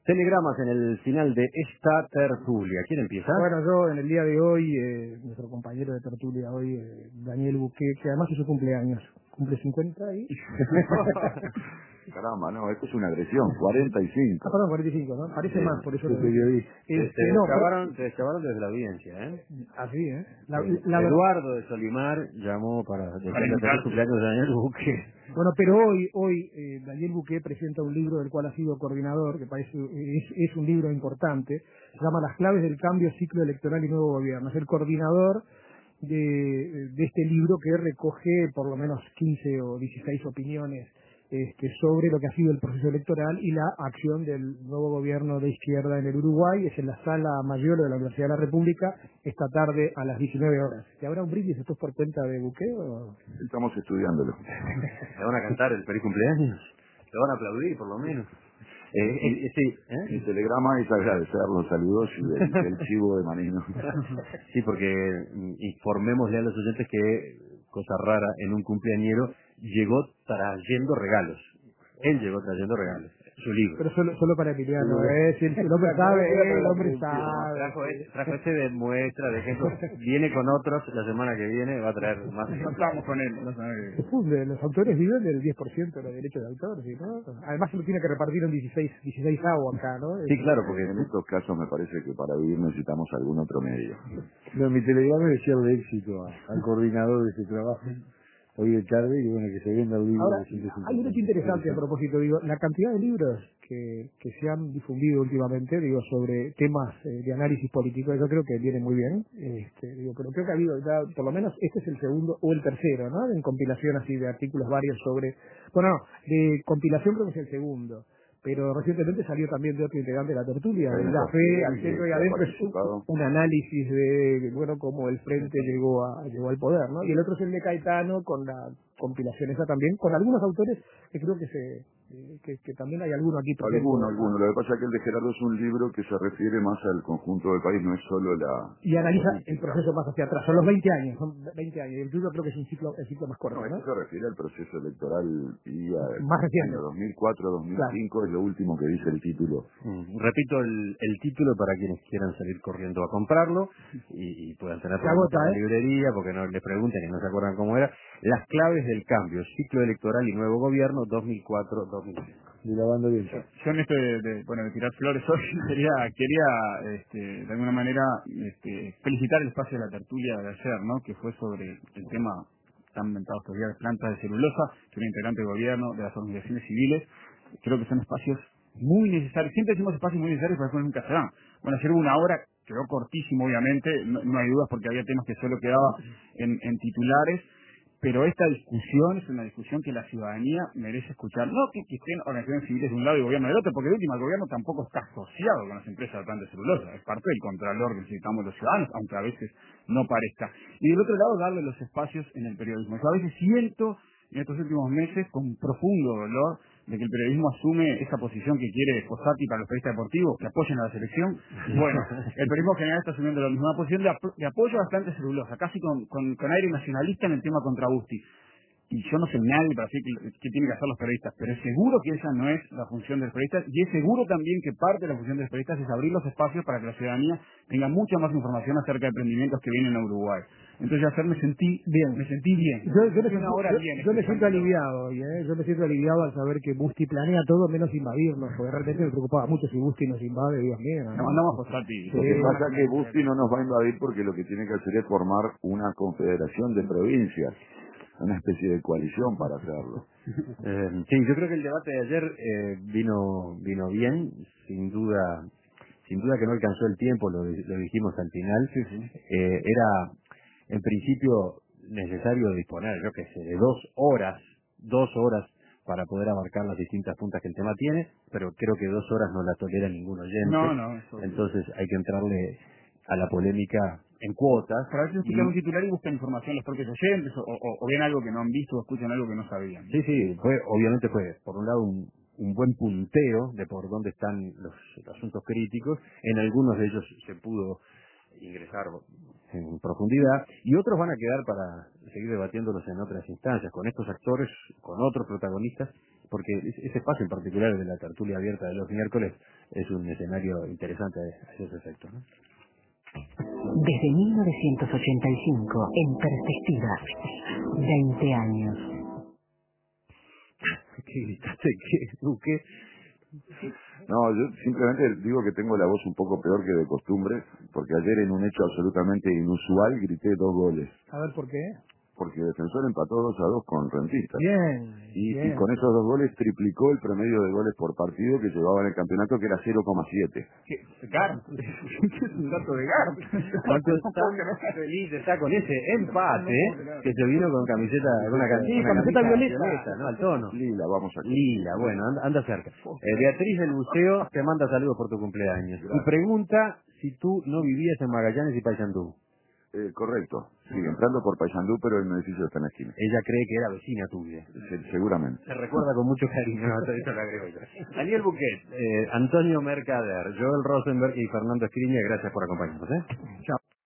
Telegramas en el final de esta tertulia. ¿Quién empieza? Bueno, yo en el día de hoy, nuestro compañero de tertulia hoy, Daniel Buqué, que además es su cumpleaños, cumple 50 y... Caramba, no, esto es una agresión, 45. Ah, perdón, 45, ¿no? Parece más, por eso lo periodista. digo. Te deschabaron desde la audiencia, ¿eh? Así, ¿eh? Eduardo de Solimar llamó para desearle el cumpleaños de Daniel Buqué. Bueno, pero hoy Daniel Buqué presenta un libro del cual ha sido coordinador, que parece es un libro importante, se llama Las claves del cambio, ciclo electoral y nuevo gobierno. Es el coordinador de este libro que recoge por lo menos 15 o 16 opiniones sobre lo que ha sido el proceso electoral y la acción del nuevo gobierno de izquierda en el Uruguay. Es en la sala mayor de la Universidad de la República esta tarde a las 19 horas. ¿Y habrá un brindis? ¿Esto es por cuenta de Buqué o...? Estamos estudiándolo. ¿Le van a cantar el feliz cumpleaños? ¿Le van a aplaudir, por lo menos? Sí, Mi telegrama es agradecer los saludos y el chivo de Manino. Sí, porque informémosle a los oyentes que, cosa rara, en un cumpleañero llegó trayendo regalos. Él llegó trayendo regalos. Su libro. Pero solo para Emiliano, si el hombre sabe, el hombre sabe. Trajo este de muestra, de ejemplo. Viene con otros la semana que viene, va a traer más. Estamos con él. Los autores viven del 10% de los derechos de autor, ¿sí, no? Además se lo tiene que repartir en 16 avos acá, ¿no? Sí, claro, porque en estos casos me parece que para vivir necesitamos algún otro medio. No, mi telegrama decía de éxito al coordinador de ese trabajo. Hoy de tarde, y bueno, que se venda el libro. Ahora, de 150. hay un hecho interesante a propósito, digo, la cantidad de libros que se han difundido últimamente, digo, sobre temas de análisis político, yo creo que viene muy bien, pero creo que ha habido ya, por lo menos, este es el segundo o el tercero, ¿no? En compilación así de artículos varios sobre, bueno, no, de compilación creo que es el segundo, pero recientemente salió también de otro integrante de la tertulia, de la fe, al centro y adentro, es un análisis de, bueno, cómo el frente llegó al poder, ¿no? Y el otro es el de Caetano, con la compilación esa también, con algunos autores que creo que también hay alguno aquí presente. Alguno. Lo que pasa es que el de Gerardo es un libro que se refiere más al conjunto del país, no es solo la... Y analiza el proceso más hacia atrás, son los 20 años, y el tuyo creo que es el ciclo más corto, ¿no? Esto se refiere al proceso electoral y más reciente. 2004-2005, claro. Es lo último que dice el título. Repito el título para quienes quieran salir corriendo a comprarlo y puedan tener en la librería, porque no les pregunten y no se acuerdan cómo era. Las claves del cambio, ciclo electoral y nuevo gobierno 2004-2005. Y la banda bien. Yo en esto de tirar flores hoy quería de alguna manera felicitar el espacio de la tertulia de ayer, ¿no? Que fue sobre el tema tan inventado estos días de plantas de celulosa, que era integrante del gobierno, de las organizaciones civiles. Creo que son espacios muy necesarios. Siempre decimos espacios muy necesarios, pero después nunca se dan. Bueno, ayer hubo una hora, quedó cortísimo obviamente, no hay dudas porque había temas que solo quedaba en titulares, pero esta discusión es una discusión que la ciudadanía merece escuchar. No que estén organizaciones civiles de un lado y gobierno del otro, porque de última el gobierno tampoco está asociado con las empresas de plantas de celulosa, es parte del contralor que necesitamos los ciudadanos, aunque a veces no parezca. Y del otro lado, darle los espacios en el periodismo. Yo a veces siento en estos últimos meses con profundo dolor de que el periodismo asume esa posición que quiere Fossati para los periodistas deportivos, que apoyen a la selección. Bueno, el periodismo general está asumiendo la misma posición de apoyo a las plantas de celulosa, casi con aire nacionalista en el tema contra Busti. Y yo no soy nadie para decir qué tienen que hacer los periodistas, pero es seguro que esa no es la función de los periodistas, y es seguro también que parte de la función de los periodistas es abrir los espacios para que la ciudadanía tenga mucha más información acerca de emprendimientos que vienen a Uruguay. Entonces ayer me sentí bien. Yo me siento aliviado hoy, yo me siento aliviado al saber que Busti planea todo menos invadirnos, porque realmente me preocupaba mucho si Busti nos invade, Dios mío. Nos mandamos a Fossati. Lo que pasa es que Busti no nos va a invadir porque lo que tiene que hacer es formar una confederación de provincias, una especie de coalición para hacerlo. Sí, yo creo que el debate de ayer vino bien, sin duda que no alcanzó el tiempo, lo dijimos al final. Era en principio necesario disponer, yo qué sé, de 2 horas para poder abarcar las distintas puntas que el tema tiene, pero creo que 2 horas no la tolera ningún oyente. Entonces hay que entrarle a la polémica en cuotas. Para ver si escuchan un titular y buscan información los propios oyentes, o ven algo que no han visto o escuchan algo que no sabían. Sí, obviamente fue, por un lado, un buen punteo de por dónde están los asuntos críticos. En algunos de ellos se pudo ingresar en profundidad, y otros van a quedar para seguir debatiéndolos en otras instancias, con estos actores, con otros protagonistas, porque ese espacio en particular de la tertulia abierta de los miércoles es un escenario interesante a esos efectos, ¿no? Desde 1985, en perspectiva, 20 años. ¿Qué gritaste? ¿Qué? No, yo simplemente digo que tengo la voz un poco peor que de costumbre, porque ayer en un hecho absolutamente inusual grité 2 goles. A ver, ¿por qué? Porque Defensor empató 2-2 con Rentistas. Bien, Y con esos 2 goles triplicó el promedio de goles por partido que llevaba en el campeonato, que era 0,7. Gart, es un dato de Gart. ¿Cuánto feliz está con ese empate que se vino con camiseta, con una camiseta violeta, ¿no? Al tono. Lila, vamos a Lila, bueno, anda cerca. Beatriz del Buceo te manda saludos por tu cumpleaños. Y pregunta si tú no vivías en Magallanes y Paysandú. Correcto. Sí, entrando por Paysandú, pero el edificio está en la esquina. Ella cree que era vecina tuya. Seguramente. Se recuerda con mucho cariño. Eso lo agrego yo. Daniel Buquet, Antonio Mercader, Joel Rosenberg y Fernando Escriña, gracias por acompañarnos. Chao.